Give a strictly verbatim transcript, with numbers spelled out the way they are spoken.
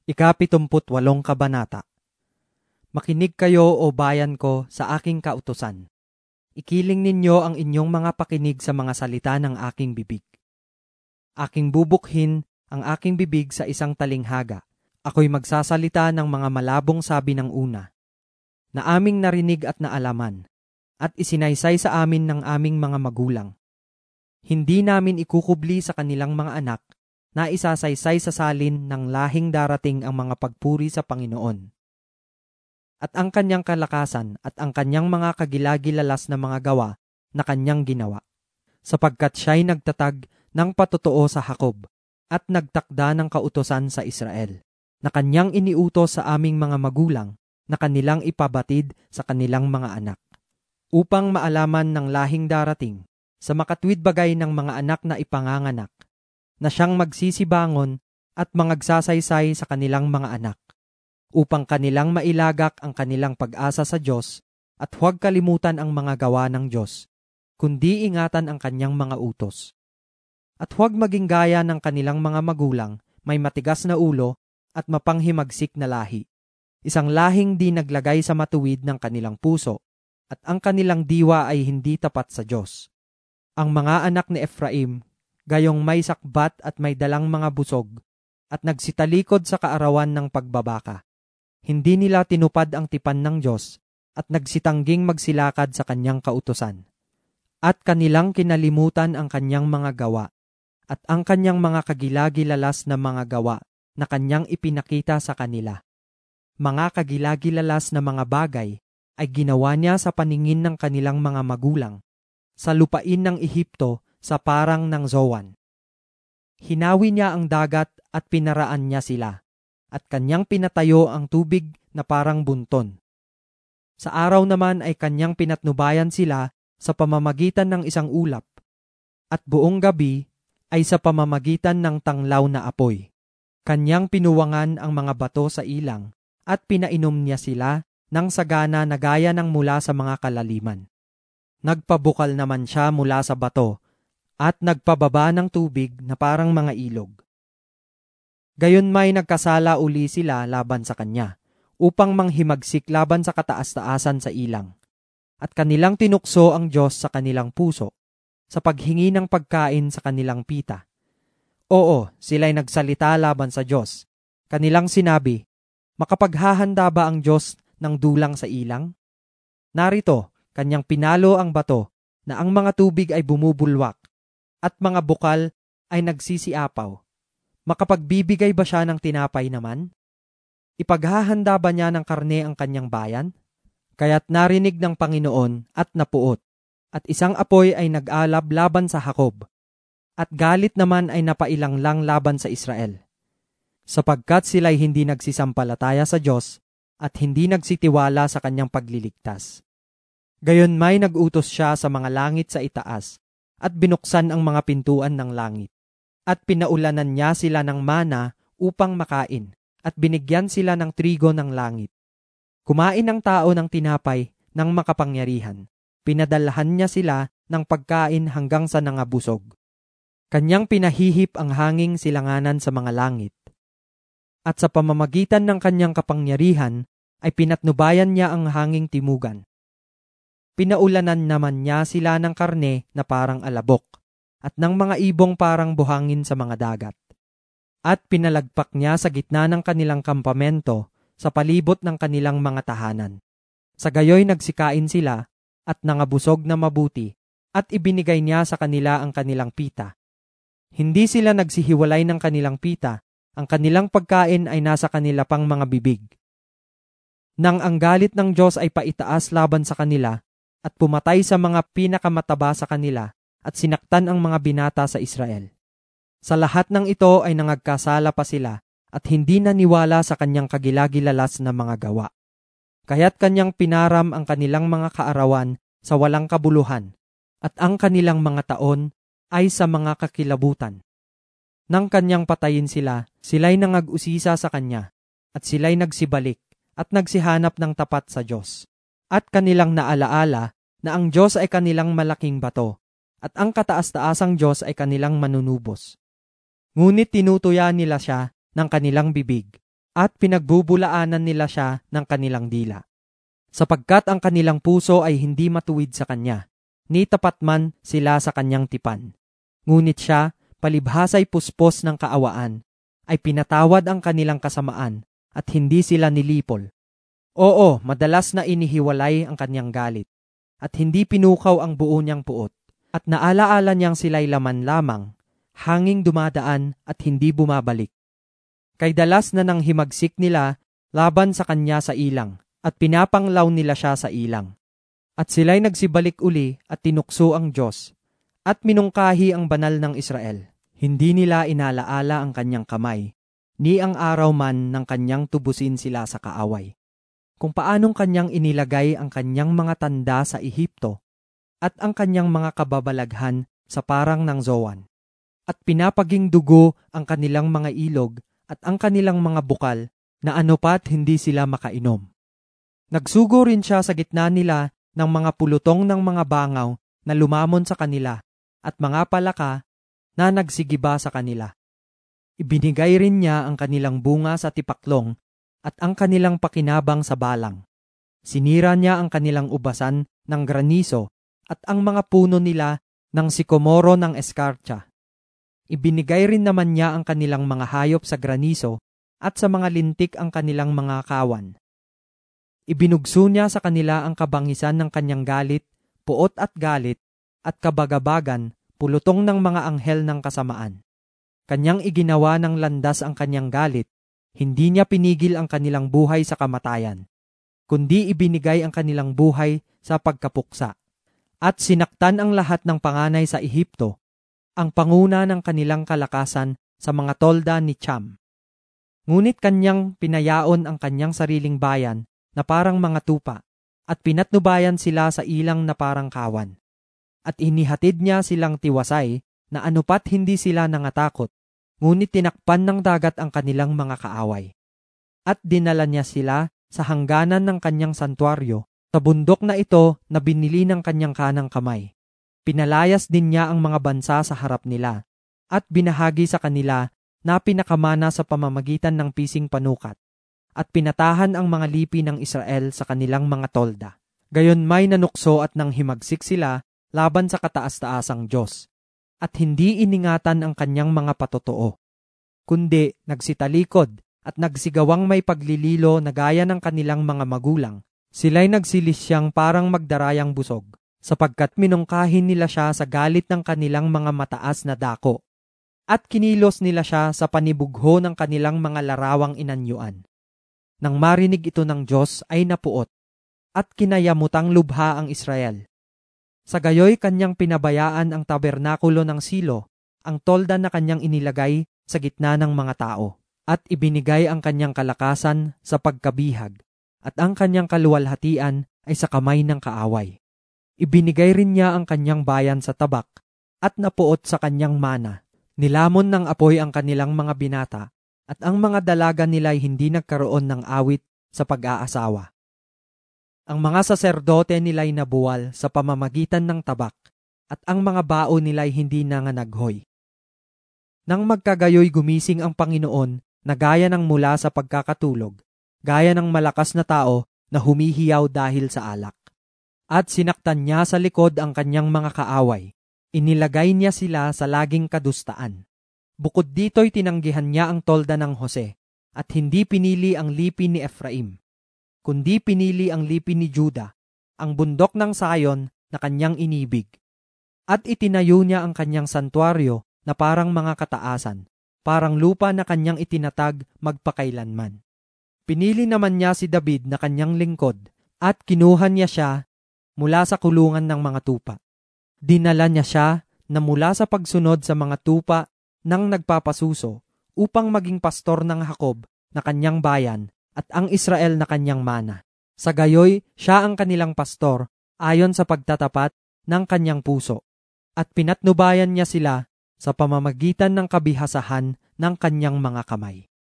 Ikapitumput walong kabanata. Makinig kayo o bayan ko sa aking kautusan. Ikiling ninyo ang inyong mga pakinig sa mga salita ng aking bibig. Aking bubukhin ang aking bibig sa isang talinghaga. Ako'y magsasalita ng mga malabong sabi ng una, na aming narinig at naalaman, at isinaysay sa amin ng aming mga magulang. Hindi namin ikukubli sa kanilang mga anak, na isasaysay sa salin ng lahing darating ang mga pagpuri sa Panginoon. At ang kanyang kalakasan at ang kanyang mga kagilagilalas na mga gawa na kanyang ginawa. Sapagkat siya'y nagtatag ng patotoo sa Jacob at nagtakda ng kautosan sa Israel, na kanyang iniutos sa aming mga magulang na kanilang ipabatid sa kanilang mga anak. Upang maalaman ng lahing darating sa makatwid bagay ng mga anak na ipanganganak, na siyang magsisibangon at mangagsasaysay sa kanilang mga anak, upang kanilang mailagak ang kanilang pag-asa sa Diyos at huwag kalimutan ang mga gawa ng Diyos, kundi ingatan ang kanyang mga utos. At huwag maging gaya ng kanilang mga magulang, may matigas na ulo at mapanghimagsik na lahi, isang lahing di naglagay sa matuwid ng kanilang puso, at ang kanilang diwa ay hindi tapat sa Diyos. Ang mga anak ni Ephraim, gayong may sakbat at may dalang mga busog, at nagsitalikod sa kaarawan ng pagbabaka. Hindi nila tinupad ang tipan ng Diyos, at nagsitangging magsilakad sa kanyang kautusan. At kanilang kinalimutan ang kanyang mga gawa, at ang kanyang mga kagilagilalas na mga gawa na kanyang ipinakita sa kanila. Mga kagilagilalas na mga bagay ay ginawa niya sa paningin ng kanilang mga magulang, sa lupain ng Ehipto, sa parang ng Zoan. Hinawi niya ang dagat at pinaraan niya sila, at kanyang pinatayo ang tubig na parang bunton. Sa araw naman ay kanyang pinatnubayan sila sa pamamagitan ng isang ulap, at buong gabi ay sa pamamagitan ng tanglaw na apoy. Kanyang pinuwangan ang mga bato sa ilang, at pinainom niya sila ng sagana na gaya ng mula sa mga kalaliman. Nagpabukal naman siya mula sa bato, at nagpababa ng tubig na parang mga ilog. Gayon may nagkasala uli sila laban sa kanya, upang manghimagsik laban sa kataas-taasan sa ilang. At kanilang tinukso ang Diyos sa kanilang puso, sa paghingi ng pagkain sa kanilang pita. Oo, sila'y nagsalita laban sa Diyos. Kanilang sinabi, makapaghahanda ba ang Diyos ng dulang sa ilang? Narito, kanyang pinalo ang bato, na ang mga tubig ay bumubulwak, at mga bukal ay nagsisiapaw. Makapagbibigay ba siya ng tinapay naman? Ipaghahanda ba niya ng karne ang kanyang bayan? Kaya't narinig ng Panginoon at napuot, at isang apoy ay nag-alab laban sa Jacob, at galit naman ay napailanglang laban sa Israel. Sapagkat sila'y hindi nagsisampalataya sa Diyos, at hindi nagsitiwala sa kanyang pagliligtas. Gayon may nag-utos siya sa mga langit sa itaas, at binuksan ang mga pintuan ng langit. At pinaulanan niya sila ng mana upang makain, at binigyan sila ng trigo ng langit. Kumain ang tao ng tinapay ng makapangyarihan. Pinadalhan niya sila ng pagkain hanggang sa nangabusog. Kanyang pinahihip ang hanging silanganan sa mga langit. At sa pamamagitan ng kanyang kapangyarihan ay pinatnubayan niya ang hanging timugan. Pinaulanan naman niya sila ng karne na parang alabok, at ng mga ibong parang buhangin sa mga dagat. At pinalagpak niya sa gitna ng kanilang kampamento, sa palibot ng kanilang mga tahanan. Sa gayoy nagsikain sila, at nangabusog na mabuti, at ibinigay niya sa kanila ang kanilang pita. Hindi sila nagsihiwalay ng kanilang pita, ang kanilang pagkain ay nasa kanila pang mga bibig. Nang ang galit ng Diyos ay paitaas laban sa kanila, at pumatay sa mga pinakamataba sa kanila, at sinaktan ang mga binata sa Israel. Sa lahat ng ito ay nangagkasala pa sila, at hindi naniwala sa kanyang kagilagilalas na mga gawa. Kaya't kanyang pinaram ang kanilang mga kaarawan sa walang kabuluhan, at ang kanilang mga taon ay sa mga kakilabutan. Nang kanyang patayin sila, sila'y nangag-usisa sa kanya, at sila'y nagsibalik, at nagsihanap ng tapat sa Diyos. At kanilang naalaala na ang Diyos ay kanilang malaking bato, at ang kataas-taasang Diyos ay kanilang manunubos. Ngunit tinutuya nila siya ng kanilang bibig, at pinagbubulaanan nila siya ng kanilang dila. Sapagkat ang kanilang puso ay hindi matuwid sa kanya, ni tapat man sila sa kanyang tipan. Ngunit siya, palibhasa'y puspos ng kaawaan, ay pinatawad ang kanilang kasamaan at hindi sila nilipol. Oo, madalas na inihiwalay ang kanyang galit, at hindi pinukaw ang buo niyang puot, at naalaala niyang sila'y laman lamang, hanging dumadaan at hindi bumabalik. Kay dalas na nang himagsik nila laban sa kanya sa ilang, at pinapanglaw nila siya sa ilang. At sila'y nagsibalik uli at tinukso ang Diyos, at minungkahi ang banal ng Israel. Hindi nila inalaala ang kanyang kamay, ni ang araw man ng kanyang tubusin sila sa kaaway. Kung paanong kanyang inilagay ang kanyang mga tanda sa Ehipto, at ang kanyang mga kababalaghan sa parang ng Zoan. At pinapaging dugo ang kanilang mga ilog at ang kanilang mga bukal na anopat hindi sila makainom. Nagsugo rin siya sa gitna nila ng mga pulutong ng mga bangaw na lumamon sa kanila at mga palaka na nagsigiba sa kanila. Ibinigay rin niya ang kanilang bunga sa tipaklong at ang kanilang pakinabang sa balang. Sinira niya ang kanilang ubasan ng graniso at ang mga puno nila ng sikomoro ng eskartsa. Ibinigay rin naman niya ang kanilang mga hayop sa graniso at sa mga lintik ang kanilang mga kawan. Ibinugso niya sa kanila ang kabangisan ng kanyang galit, puot at galit, at kabagabagan, pulutong ng mga anghel ng kasamaan. Kanyang iginawa ng landas ang kanyang galit, hindi niya pinigil ang kanilang buhay sa kamatayan, kundi ibinigay ang kanilang buhay sa pagkapuksa. At sinaktan ang lahat ng panganay sa Ehipto, ang panguna ng kanilang kalakasan sa mga tolda ni Cham. Ngunit kanyang pinayaon ang kanyang sariling bayan na parang mga tupa, at pinatnubayan sila sa ilang na parang kawan. At inihatid niya silang tiwasay na anupat hindi sila nangatakot, ngunit tinakpan ng dagat ang kanilang mga kaaway. At dinala niya sila sa hangganan ng kanyang santuaryo, sa bundok na ito na binili ng kanyang kanang kamay. Pinalayas din niya ang mga bansa sa harap nila, at binahagi sa kanila na pinakamana sa pamamagitan ng pising panukat, at pinatahan ang mga lipi ng Israel sa kanilang mga tolda. Gayon may nanukso at nang himagsik sila laban sa kataas-taasang Diyos, at hindi iningatan ang kanyang mga patotoo, kundi nagsitalikod at nagsigawang may paglililo na gaya ng kanilang mga magulang. Sila'y nagsilis siyang parang magdarayang busog, sapagkat minungkahin nila siya sa galit ng kanilang mga mataas na dako, at kinilos nila siya sa panibugho ng kanilang mga larawang inanyuan. Nang marinig ito ng Diyos ay napuot, at kinayamutang lubha ang Israel. Sa gayoy kanyang pinabayaan ang tabernakulo ng Silo, ang tolda na kanyang inilagay sa gitna ng mga tao, at ibinigay ang kanyang kalakasan sa pagkabihag, at ang kanyang kaluwalhatian ay sa kamay ng kaaway. Ibinigay rin niya ang kanyang bayan sa tabak, at napuot sa kanyang mana. Nilamon ng apoy ang kanilang mga binata, at ang mga dalaga nila'y hindi nagkaroon ng awit sa pag-aasawa. Ang mga saserdote nila'y nabuwal sa pamamagitan ng tabak, at ang mga bao nila'y hindi nanganaghoy. Nang magkagayoy gumising ang Panginoon na gaya ng mula sa pagkakatulog, gaya ng malakas na tao na humihiyaw dahil sa alak. At sinaktan niya sa likod ang kanyang mga kaaway. Inilagay niya sila sa laging kadustaan. Bukod dito'y tinanggihan niya ang tolda ng Jose, at hindi pinili ang lipi ni Ephraim, kundi pinili ang lipi ni Juda, ang bundok ng Sayon na kanyang inibig. At itinayo niya ang kanyang santuaryo na parang mga kataasan, parang lupa na kanyang itinatag magpakailanman. Pinili naman niya si David na kanyang lingkod, at kinuha niya siya mula sa kulungan ng mga tupa. Dinala niya siya na mula sa pagsunod sa mga tupa ng nagpapasuso upang maging pastor ng Jacob na kanyang bayan at ang Israel na kanyang mana. Sa gayoy, siya ang kanilang pastor ayon sa pagtatapat ng kanyang puso, at pinatnubayan niya sila sa pamamagitan ng kabihasahan ng kanyang mga kamay.